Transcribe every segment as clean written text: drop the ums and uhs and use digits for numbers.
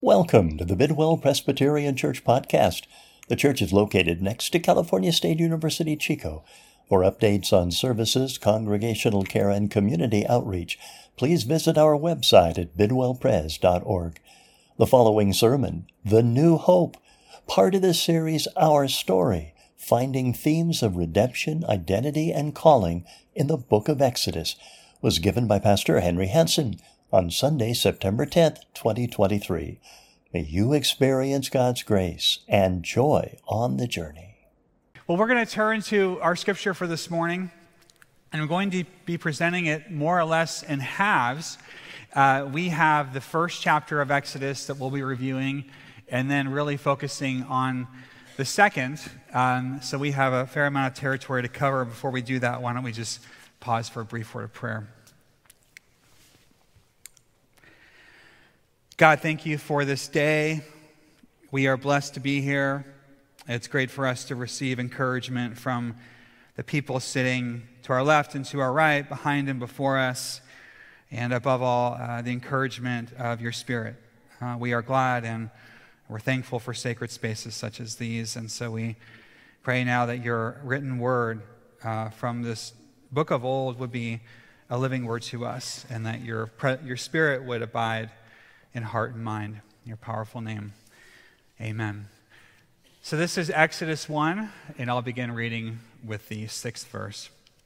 Welcome to the Bidwell Presbyterian Church podcast. The church is located next to California State University, Chico. For updates on services, congregational care, and community outreach, please visit our website at bidwellpres.org. The following sermon, The New Hope, part of the series Our Story, Finding Themes of Redemption, Identity, and Calling in the Book of Exodus, was given by Pastor Henry Hansen on Sunday, September 10th, 2023. May you experience God's grace and joy on the journey. Well, we're going to turn to our scripture for this morning, and I'm going to be presenting it more or less in halves. We have the first chapter of Exodus that we'll be reviewing, and then really focusing on the second. So we have a fair amount of territory to cover. Before we do that, why don't we just pause for a brief word of prayer. God, thank you for this day. We are blessed to be here. It's great for us to receive encouragement from the people sitting to our left and to our right, behind and before us, and above all, the encouragement of your Spirit. We are glad and we're thankful for sacred spaces such as these, and so we pray now that your written word from this book of old would be a living word to us, and that your Spirit would abide in heart and mind. In your powerful name, amen. So this is Exodus 1, and I'll begin reading with the 6th verse.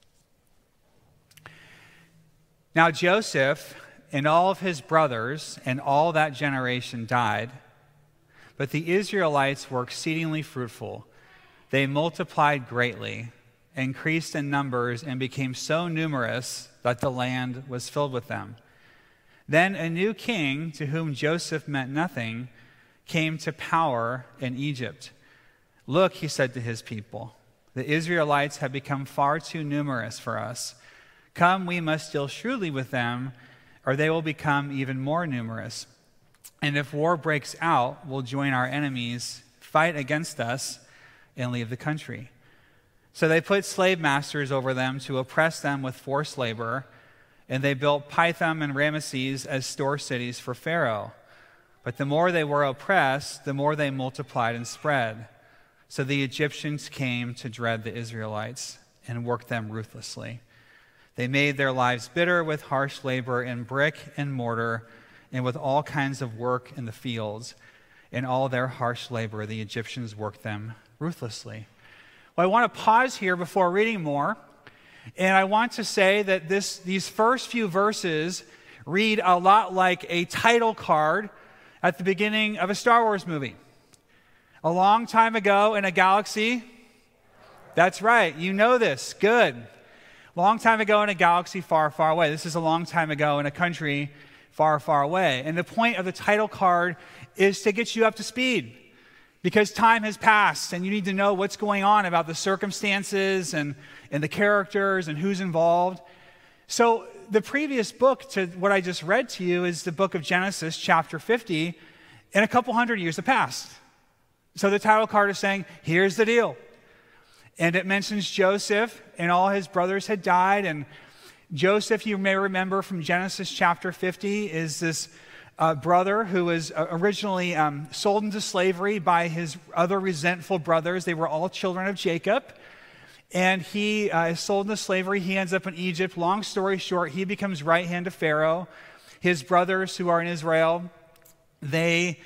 Now Joseph and all of his brothers and all that generation died, but the Israelites were exceedingly fruitful. They multiplied greatly, increased in numbers, and became so numerous that the land was filled with them. Then a new king, to whom Joseph meant nothing, came to power in Egypt. Look, he said to his people, the Israelites have become far too numerous for us. Come, we must deal shrewdly with them, or they will become even more numerous. And if war breaks out, we'll join our enemies, fight against us, and leave the country. So they put slave masters over them to oppress them with forced labor, and they built Pithom and Ramesses as store cities for Pharaoh. But the more they were oppressed, the more they multiplied and spread. So the Egyptians came to dread the Israelites and worked them ruthlessly. They made their lives bitter with harsh labor in brick and mortar and with all kinds of work in the fields. In all their harsh labor, the Egyptians worked them ruthlessly. Well, I want to pause here before reading more. And I want to say that these first few verses read a lot like a title card at the beginning of a Star Wars movie. A long time ago in a galaxy, that's right, you know this, good. Long time ago in a galaxy far, far away. This is a long time ago in a country far, far away. And the point of the title card is to get you up to speed, because time has passed and you need to know what's going on about the circumstances and the characters and who's involved. So the previous book to what I just read to you is the book of Genesis, chapter 50, and a couple hundred years have passed. So the title card is saying, here's the deal. And it mentions Joseph and all his brothers had died. And Joseph, you may remember from Genesis chapter 50, is this brother who was originally sold into slavery by his other resentful brothers. They were all children of Jacob. And he is sold into slavery. He ends up in Egypt. Long story short, he becomes right hand of Pharaoh. His brothers who are in Israel, there's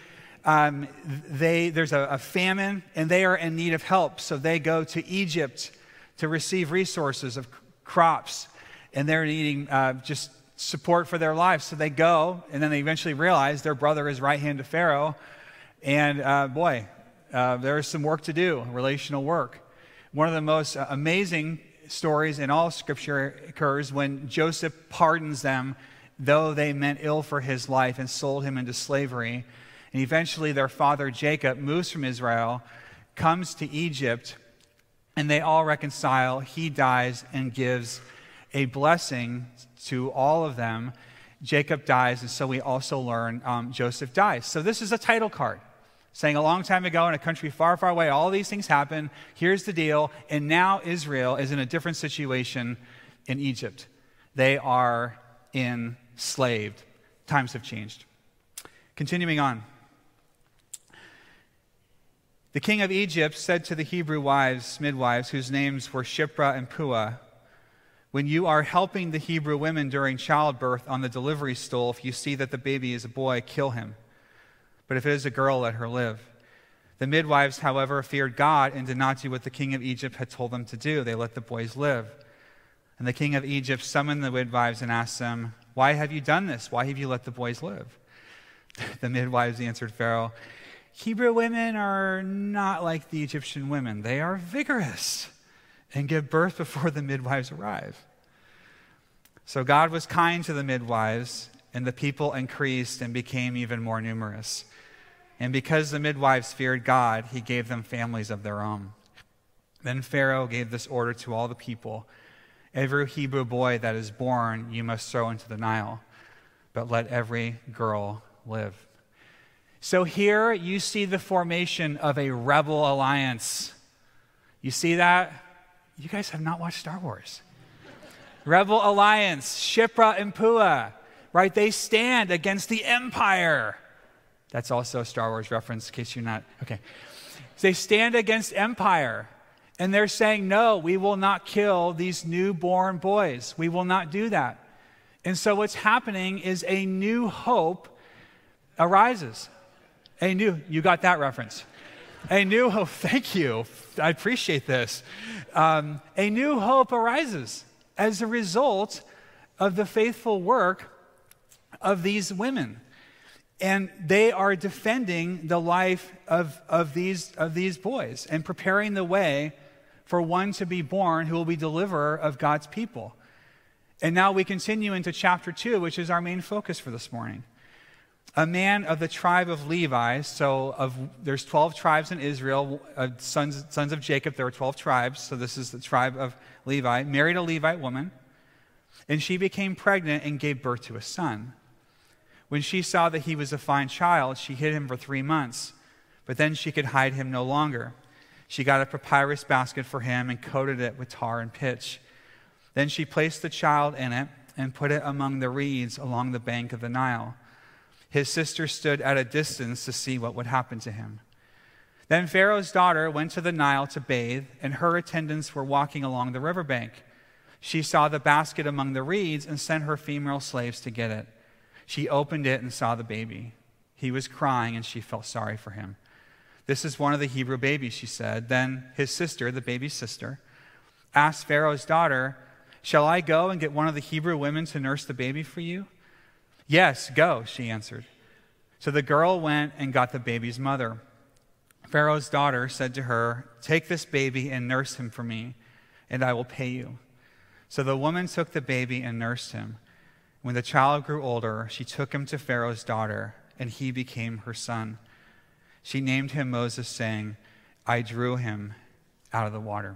a famine, and they are in need of help. So they go to Egypt to receive resources of crops, and they're needing just support for their lives. So they go, and then they eventually realize their brother is right hand to Pharaoh. And there's some work to do, relational work. One of the most amazing stories in all Scripture occurs when Joseph pardons them, though they meant ill for his life and sold him into slavery. And eventually their father Jacob moves from Israel, comes to Egypt, and they all reconcile. He dies and gives a blessing to all of them. Jacob dies, and so we also learn Joseph dies. So this is a title card saying a long time ago in a country far, far away, all these things happen. Here's the deal. And now Israel is in a different situation in Egypt. They are enslaved. Times have changed. Continuing on. The king of Egypt said to the Hebrew wives, midwives, whose names were Shiphrah and Puah, when you are helping the Hebrew women during childbirth on the delivery stool, if you see that the baby is a boy, kill him. But if it is a girl, let her live. The midwives, however, feared God and did not do what the king of Egypt had told them to do. They let the boys live. And the king of Egypt summoned the midwives and asked them, why have you done this? Why have you let the boys live? The midwives answered Pharaoh, Hebrew women are not like the Egyptian women. They are vigorous and give birth before the midwives arrive. So God was kind to the midwives, and the people increased and became even more numerous. And because the midwives feared God, he gave them families of their own. Then Pharaoh gave this order to all the people, every Hebrew boy that is born you must throw into the Nile, but let every girl live. So here you see the formation of a rebel alliance. You see that? You guys have not watched Star Wars. Rebel alliance, Shiphrah and Puah, right? They stand against the empire. That's also a Star Wars reference in case you're not, okay. They stand against empire, and they're saying, no, we will not kill these newborn boys. We will not do that. And so what's happening is a new hope arises. You got that reference. A new hope, thank you. I appreciate this. A new hope arises as a result of the faithful work of these women. And they are defending the life of these boys and preparing the way for one to be born who will be deliverer of God's people. And now we continue into chapter 2, which is our main focus for this morning. A man of the tribe of Levi, there's 12 tribes in Israel, sons of Jacob, there were 12 tribes, so this is the tribe of Levi, married a Levite woman, and she became pregnant and gave birth to a son. When she saw that he was a fine child, she hid him for 3 months, but then she could hide him no longer. She got a papyrus basket for him and coated it with tar and pitch. Then she placed the child in it and put it among the reeds along the bank of the Nile. His sister stood at a distance to see what would happen to him. Then Pharaoh's daughter went to the Nile to bathe, and her attendants were walking along the riverbank. She saw the basket among the reeds and sent her female slaves to get it. She opened it and saw the baby. He was crying, and she felt sorry for him. This is one of the Hebrew babies, she said. Then his sister, the baby's sister, asked Pharaoh's daughter, shall I go and get one of the Hebrew women to nurse the baby for you? Yes, go, she answered. So the girl went and got the baby's mother. Pharaoh's daughter said to her, take this baby and nurse him for me, and I will pay you. So the woman took the baby and nursed him. When the child grew older, she took him to Pharaoh's daughter, and he became her son. She named him Moses, saying, I drew him out of the water.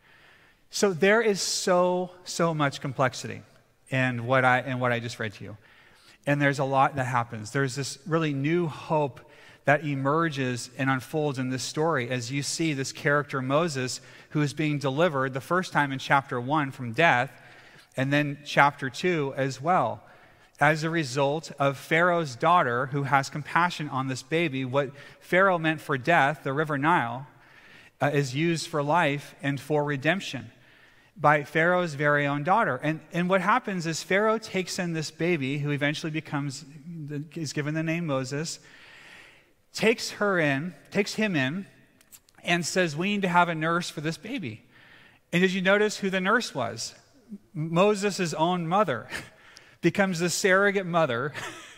So there is so much complexity in what I just read to you. And there's a lot that happens. There's this really new hope that emerges and unfolds in this story as you see this character Moses, who is being delivered the first time in chapter 1 from death, and then chapter 2 as well. As a result of Pharaoh's daughter, who has compassion on this baby, what Pharaoh meant for death, the river Nile, is used for life and for redemption by Pharaoh's very own daughter. And what happens is Pharaoh takes in this baby, who eventually is given the name Moses, takes him in, and says, we need to have a nurse for this baby. And did you notice who the nurse was? Moses' own mother becomes the surrogate mother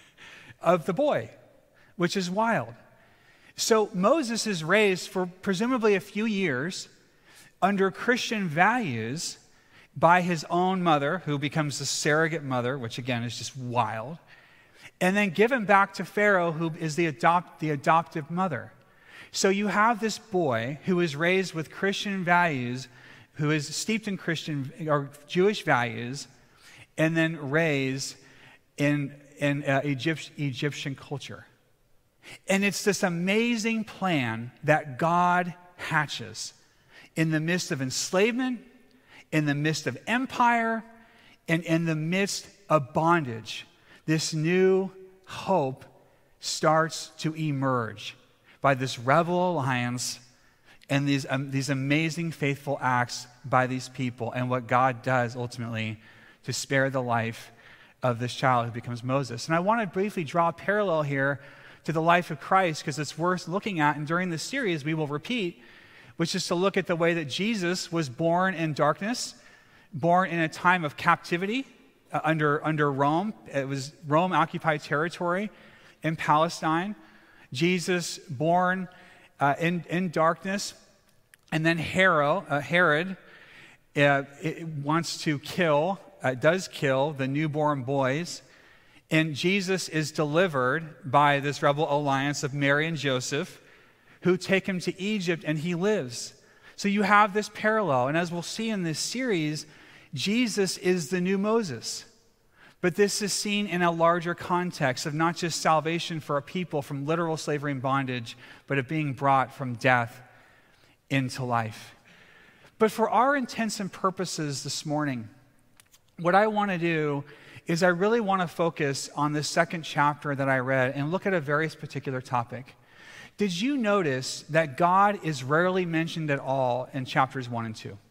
of the boy, which is wild. So Moses is raised for presumably a few years under Christian values by his own mother, who becomes the surrogate mother, which again is just wild, and then given back to Pharaoh, who is the adoptive mother. So you have this boy who is raised with Christian values, who is steeped in Christian or Jewish values, and then raised in Egyptian culture. And it's this amazing plan that God hatches in the midst of enslavement, in the midst of empire, and in the midst of bondage. This new hope starts to emerge by this rebel alliance and these amazing faithful acts by these people, and what God does ultimately to spare the life of this child who becomes Moses. And I want to briefly draw a parallel here to the life of Christ, because it's worth looking at, and during this series we will repeat, which is to look at the way that Jesus was born in darkness, born in a time of captivity under Rome. It was Rome-occupied territory in Palestine. Jesus born in darkness, and then Herod does kill the newborn boys, and Jesus is delivered by this rebel alliance of Mary and Joseph, who take him to Egypt, and he lives. So you have this parallel, and as we'll see in this series, Jesus is the new Moses. But this is seen in a larger context of not just salvation for a people from literal slavery and bondage, but of being brought from death into life. But for our intents and purposes this morning, what I want to do is I really want to focus on the second chapter that I read and look at a very particular topic. Did you notice that God is rarely mentioned at all in chapters 1 and 2?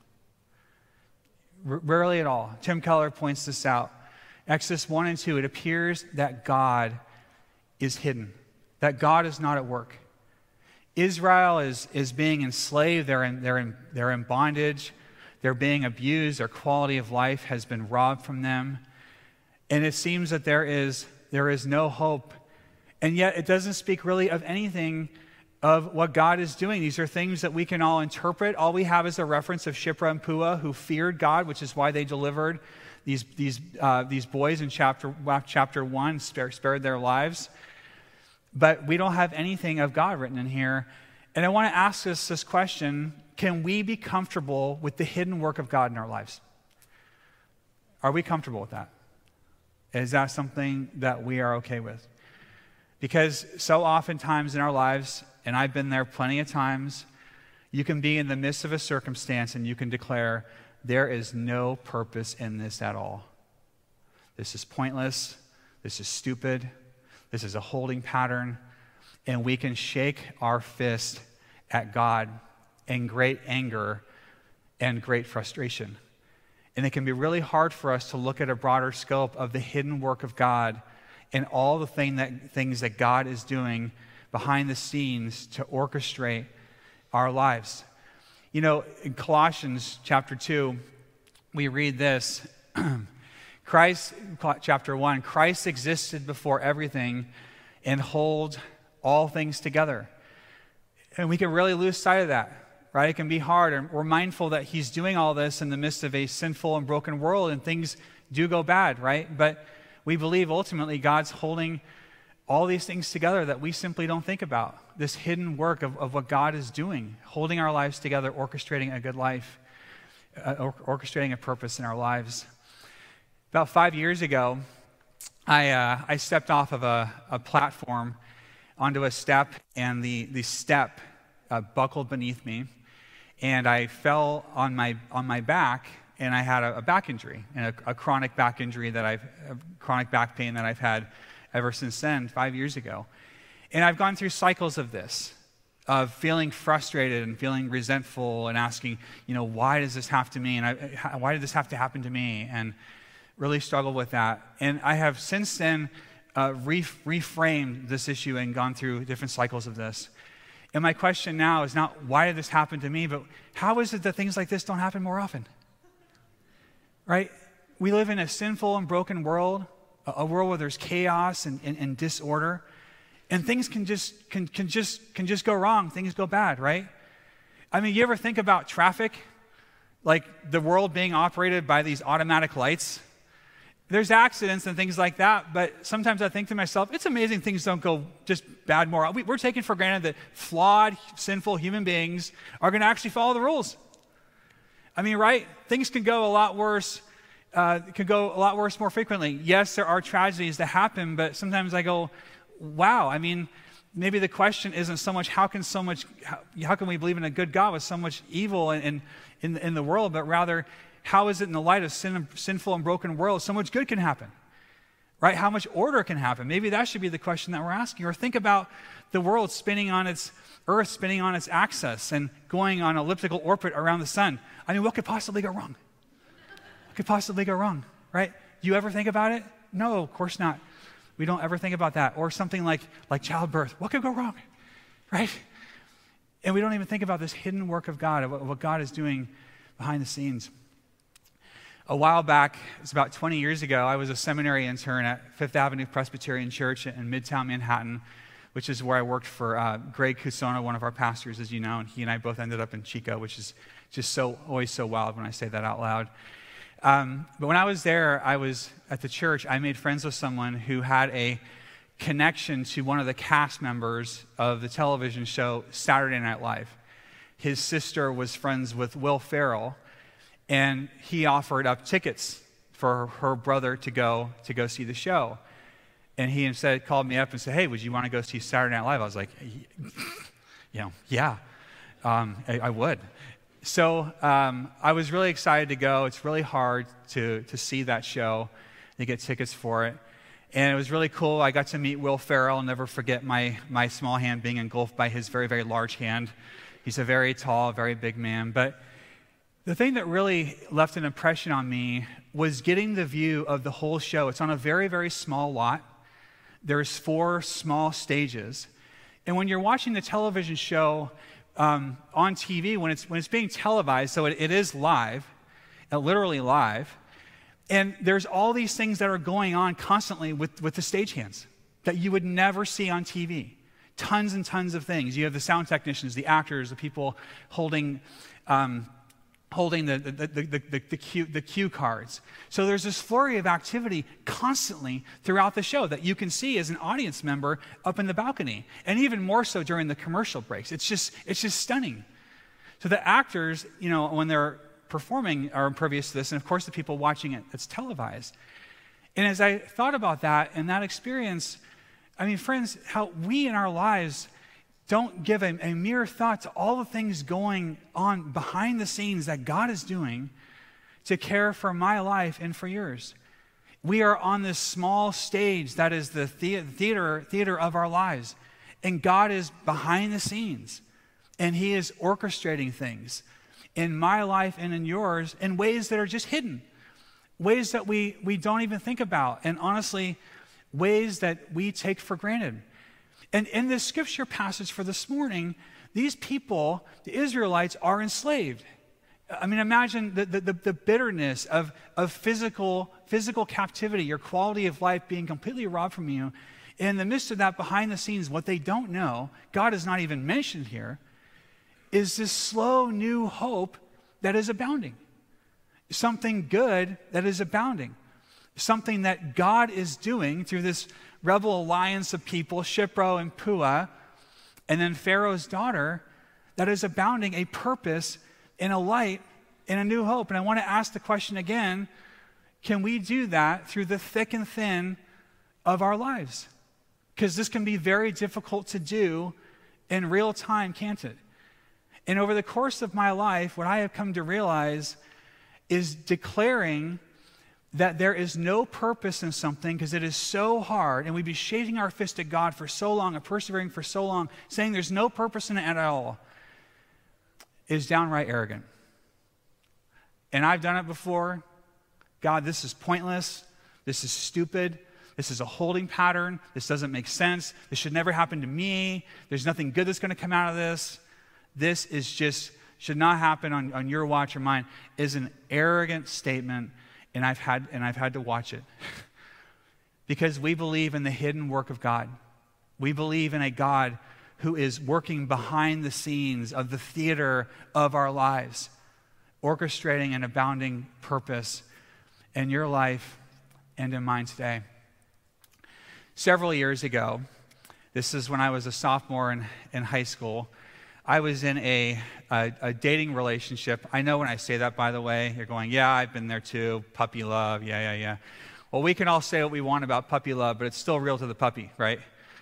Rarely at all. Tim Keller points this out. Exodus 1 and 2, it appears that God is hidden, that God is not at work. Israel is being enslaved, they're in bondage, they're being abused, their quality of life has been robbed from them. And it seems that there is no hope. And yet it doesn't speak really of anything of what God is doing. These are things that we can all interpret. All we have is a reference of Shiphrah and Puah, who feared God, which is why they delivered these boys in chapter 1, spared their lives. But we don't have anything of God written in here. And I want to ask us this question: can we be comfortable with the hidden work of God in our lives? Are we comfortable with that? Is that something that we are okay with? Because so oftentimes in our lives, and I've been there plenty of times, you can be in the midst of a circumstance and you can declare, there is no purpose in this at all. This is pointless. This is stupid. This is a holding pattern. And we can shake our fist at God in great anger and great frustration. And it can be really hard for us to look at a broader scope of the hidden work of God and all the things that God is doing behind the scenes to orchestrate our lives. You know, in Colossians chapter 2, we read this. Chapter 1, Christ existed before everything and holds all things together. And we can really lose sight of that, right? It can be hard. And we're mindful that he's doing all this in the midst of a sinful and broken world, and things do go bad, right? But we believe ultimately God's holding all these things together that we simply don't think about. This hidden work of what God is doing, holding our lives together, orchestrating a good life, orchestrating a purpose in our lives. About 5 years ago, I stepped off of a platform onto a step, and the step buckled beneath me, and I fell on my back, and I had a back injury, and a chronic back injury chronic back pain that I've had ever since then, 5 years ago. And I've gone through cycles of this, of feeling frustrated and feeling resentful and asking, why does this have to me? And why did this have to happen to me? And really struggled with that. And I have since then reframed this issue and gone through different cycles of this. And my question now is not, why did this happen to me? But how is it that things like this don't happen more often? Right? We live in a sinful and broken world, a world where there's chaos and disorder, and things can just go wrong. Things go bad, right? I mean, you ever think about traffic, like the world being operated by these automatic lights? There's accidents and things like that, but sometimes I think to myself, it's amazing things don't go just bad more. We're taking for granted that flawed, sinful human beings are going to actually follow the rules. I mean, right? Things can go a lot worse. More frequently. Yes, there are tragedies that happen, but sometimes I go, wow. I mean, maybe the question isn't so much how can we believe in a good God with so much evil in the world, but rather, how is it in the light of sinful and broken world so much good can happen? right? How much order can happen? Maybe that should be the question that we're asking. Or think about the world spinning on its Earth, spinning on its axis and going on elliptical orbit around the sun. I mean, what could possibly go wrong? What could possibly go wrong, right? You ever think about it? No, of course not. We don't ever think about that. Or something like childbirth. What could go wrong, right? And we don't even think about this hidden work of God, of what God is doing behind the scenes. A while back, it's about 20 years ago, I was a seminary intern at Fifth Avenue Presbyterian Church in Midtown Manhattan, which is where I worked for Greg Cusona, one of our pastors, as you know, and he and I both ended up in Chico, which is just always so wild when I say that out loud. But when I was there, I was at the church, I made friends with someone who had a connection to one of the cast members of the television show Saturday Night Live. His sister was friends with Will Ferrell, and he offered up tickets for her brother to go see the show. And he instead called me up and said, hey, would you want to go see Saturday Night Live? I was like, yeah, I would. So I was really excited to go. It's really hard to see that show, to get tickets for it. And it was really cool. I got to meet Will Ferrell. I'll never forget my small hand being engulfed by his very, very large hand. He's a very tall, very big man. But the thing that really left an impression on me was getting the view of the whole show. It's on a very, very small lot. There's 4 small stages. And when you're watching the television show on TV, when it's being televised, so it is live, literally live, and there's all these things that are going on constantly with the stagehands that you would never see on TV. Tons and tons of things. You have the sound technicians, the actors, the people holding the cue cards. So there's this flurry of activity constantly throughout the show that you can see as an audience member up in the balcony, and even more so during the commercial breaks. It's just stunning. So the actors, when they're performing, are impervious to this, and of course the people watching it's televised. And as I thought about that and that experience, I mean, friends, how we in our lives don't give a mere thought to all the things going on behind the scenes that God is doing to care for my life and for yours. We are on this small stage that is the theater of our lives. And God is behind the scenes. And He is orchestrating things in my life and in yours in ways that are just hidden. Ways that we don't even think about. And honestly, ways that we take for granted. And in this scripture passage for this morning, these people, the Israelites, are enslaved. I mean, imagine the bitterness of physical captivity, your quality of life being completely robbed from you. In the midst of that, behind the scenes, what they don't know, God is not even mentioned here, is this slow new hope that is abounding. Something good that is abounding. Something that God is doing through this rebel alliance of people, Shipro and Puah, and then Pharaoh's daughter, that is abounding a purpose and a light and a new hope. And I want to ask the question again, can we do that through the thick and thin of our lives? Because this can be very difficult to do in real time, can't it? And over the course of my life, what I have come to realize is declaring that there is no purpose in something because it is so hard, and we'd be shaking our fist at God for so long and persevering for so long, saying there's no purpose in it at all, is downright arrogant. And I've done it before. God, this is pointless. This is stupid. This is a holding pattern. This doesn't make sense. This should never happen to me. There's nothing good that's going to come out of this. This is just, should not happen on your watch or mine, is an arrogant statement. And I've had to watch it. Because we believe in the hidden work of God. We believe in a God who is working behind the scenes of the theater of our lives, orchestrating an abounding purpose in your life and in mine today. Several years ago, this is when I was a sophomore in high school, I was in a dating relationship. I know when I say that, by the way, you're going, yeah, I've been there too. Puppy love, yeah. Well, we can all say what we want about puppy love, but it's still real to the puppy, right?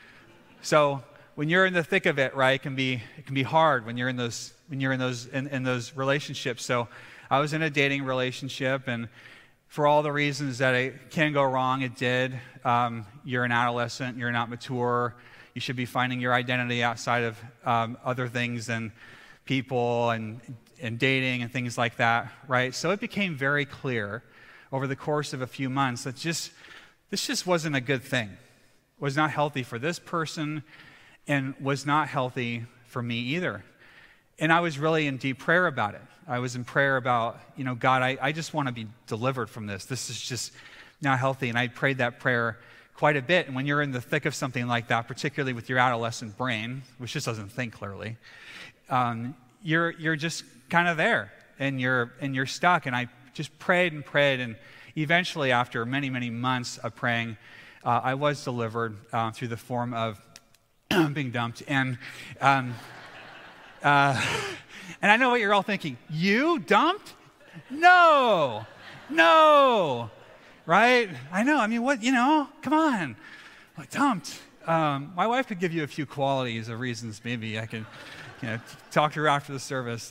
So when you're in the thick of it, right, it can be hard when you're in those relationships. So I was in a dating relationship, and for all the reasons that it can go wrong. It did. You're an adolescent. You're not mature. You should be finding your identity outside of other things than people and dating and things like that, right? So it became very clear over the course of a few months that this just wasn't a good thing. It was not healthy for this person and was not healthy for me either. And I was really in deep prayer about it. I was in prayer about, God, I just want to be delivered from this. This is just not healthy. And I prayed that prayer quite a bit. And when you're in the thick of something like that, particularly with your adolescent brain, which just doesn't think clearly, you're just kind of there and you're stuck. And I just prayed, and eventually, after many, many months of praying, I was delivered through the form of being dumped. And I know what you're all thinking. You dumped? No, right? I know. I mean, what? Come on. Like, dumped. My wife could give you a few qualities of reasons. Maybe I could, talk to her after the service.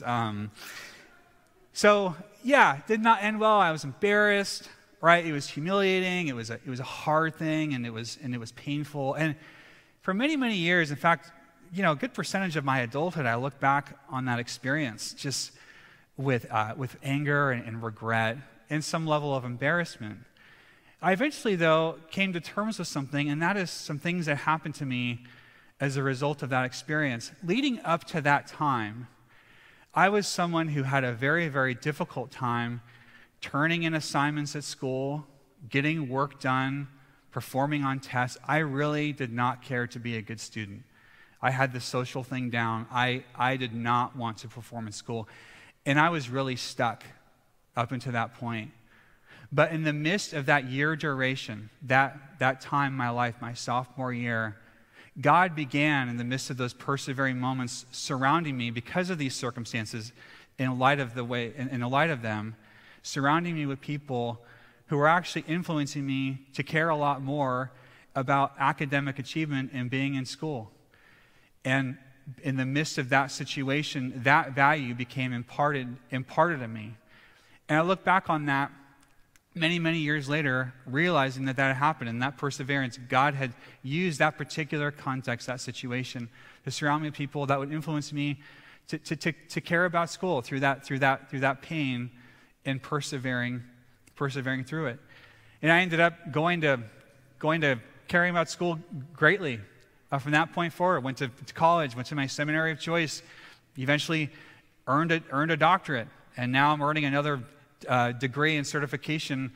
So yeah, did not end well. I was embarrassed. Right? It was humiliating. It was a hard thing, and it was painful. And for many, many years, in fact, a good percentage of my adulthood, I look back on that experience just with anger and regret and some level of embarrassment. I eventually, though, came to terms with something, and that is some things that happened to me as a result of that experience. Leading up to that time, I was someone who had a very, very difficult time turning in assignments at school, getting work done, performing on tests. I really did not care to be a good student. I had the social thing down. I did not want to perform in school. And I was really stuck up until that point. But in the midst of that year duration, that time in my life, my sophomore year, God began in the midst of those persevering moments surrounding me because of these circumstances, in light of them, surrounding me with people who were actually influencing me to care a lot more about academic achievement and being in school. And in the midst of that situation, that value became imparted to me. And I look back on that many, many years later, realizing that had happened, and that perseverance, God had used that particular context, that situation, to surround me with people that would influence me to care about school through that pain, and persevering through it. And I ended up going to caring about school greatly. From that point forward, went to college, went to my seminary of choice, eventually earned a doctorate, and now I'm earning another degree and certification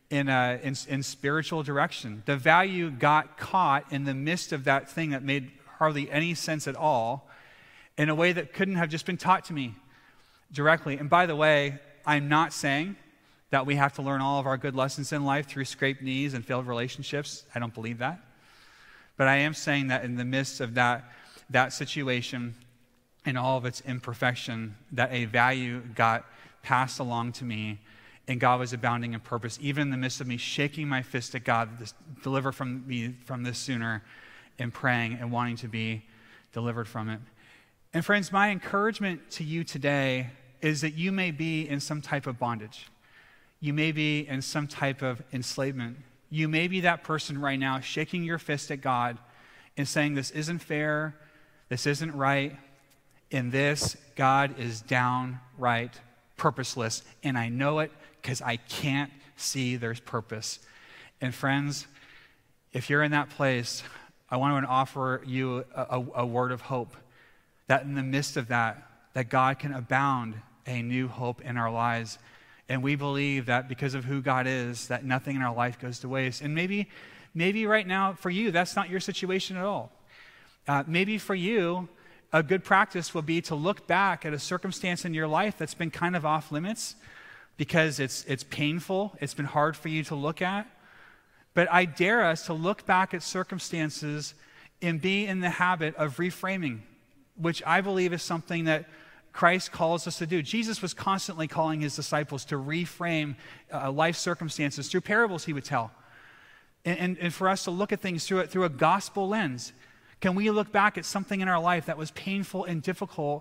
in spiritual direction. The value got caught in the midst of that thing that made hardly any sense at all, in a way that couldn't have just been taught to me directly. And by the way, I'm not saying that we have to learn all of our good lessons in life through scraped knees and failed relationships. I don't believe that. But I am saying that in the midst of that situation and all of its imperfection, that a value got passed along to me, and God was abounding in purpose, even in the midst of me shaking my fist at God, deliver from me from this sooner, and praying and wanting to be delivered from it. And friends, my encouragement to you today is that you may be in some type of bondage. You may be in some type of enslavement. You may be that person right now shaking your fist at God and saying, this isn't fair, this isn't right, and this, God, is downright purposeless, and I know it because I can't see there's purpose. And friends, if you're in that place, I want to offer you a word of hope, that in the midst of that God can abound a new hope in our lives. And we believe that because of who God is, that nothing in our life goes to waste. And maybe right now for you, that's not your situation at all. Maybe for you, a good practice will be to look back at a circumstance in your life that's been kind of off limits because it's painful, it's been hard for you to look at. But I dare us to look back at circumstances and be in the habit of reframing, which I believe is something that Christ calls us to do. Jesus was constantly calling his disciples to reframe life circumstances through parables he would tell. And for us to look at things through a gospel lens. Can we look back at something in our life that was painful and difficult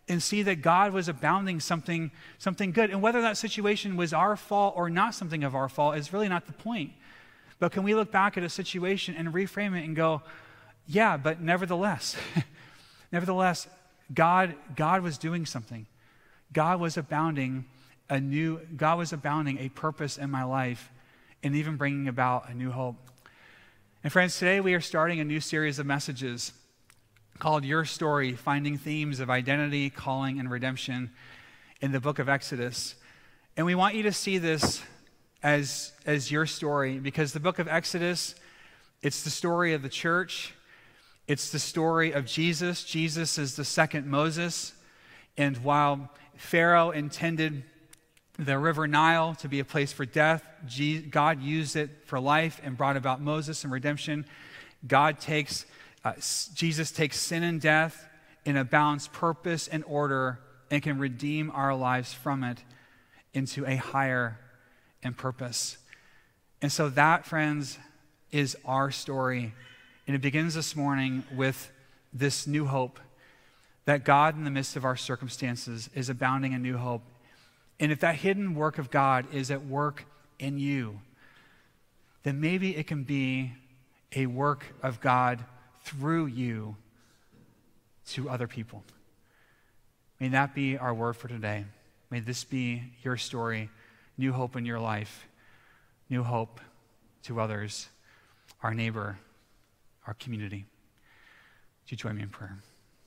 and see that God was abounding something good. And whether that situation was our fault or not something of our fault is really not the point. But can we look back at a situation and reframe it and go, yeah, but nevertheless, God was doing something. God was abounding a purpose in my life and even bringing about a new hope. And friends, today we are starting a new series of messages called Your Story, Finding Themes of Identity, Calling, and Redemption in the book of Exodus. And we want you to see this as your story, because the book of Exodus, it's the story of the church. It's the story of Jesus. Jesus is the second Moses. And while Pharaoh intended the river Nile to be a place for death, God used it for life and brought about Moses and redemption. Jesus takes sin and death in a balanced purpose and order and can redeem our lives from it into a higher and purpose. And so that, friends, is our story. And it begins this morning with this new hope that God, in the midst of our circumstances, is abounding in new hope. And if that hidden work of God is at work in you, then maybe it can be a work of God through you to other people. May that be our word for today. May this be your story, new hope in your life, new hope to others, our neighbor, our community. Would you join me in prayer?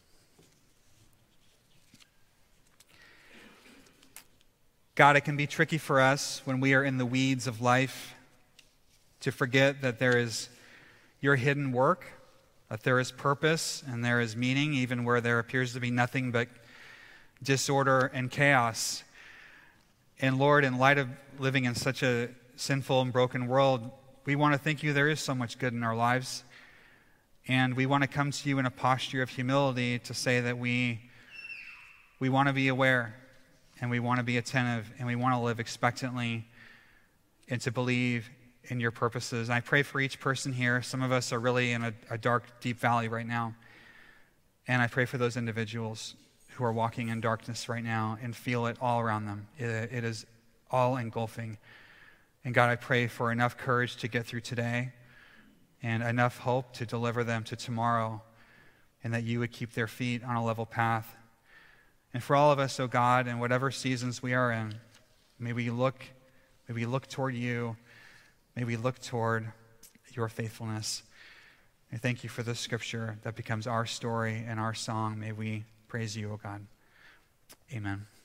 God, it can be tricky for us when we are in the weeds of life to forget that there is your hidden work, that there is purpose and there is meaning, even where there appears to be nothing but disorder and chaos. And Lord, in light of living in such a sinful and broken world, we want to thank you there is so much good in our lives. And we want to come to you in a posture of humility to say that we want to be aware, and we want to be attentive, and we want to live expectantly and to believe in your purposes. And I pray for each person here. Some of us are really in a dark, deep valley right now. And I pray for those individuals who are walking in darkness right now and feel it all around them. It is all engulfing. And God, I pray for enough courage to get through today and enough hope to deliver them to tomorrow, and that you would keep their feet on a level path. And for all of us, oh God, in whatever seasons we are in, may we look toward you. May we look toward your faithfulness. And thank you for this scripture that becomes our story and our song. May we praise you, oh God. Amen.